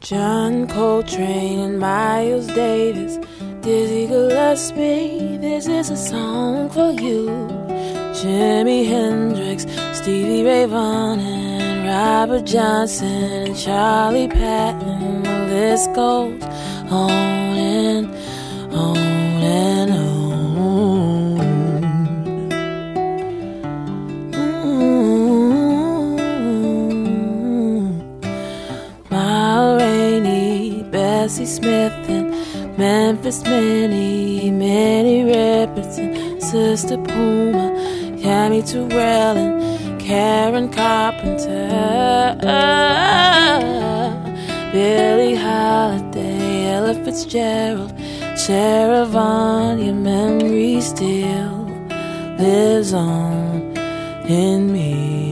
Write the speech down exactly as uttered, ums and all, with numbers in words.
John Coltrane and Miles Davis, Dizzy Gillespie, this is a song for you. Jimi Hendrix, Stevie Ray Vaughan, and Robert Johnson, and Charlie Patton. The list goes on and on and on. Bessie Smith and Memphis Minnie, Minnie Riperton, Sister Puma, Cammy Terrell and Karen Carpenter, Billie Holiday, Ella Fitzgerald, Sarah Vaughan. Your memory still lives on in me.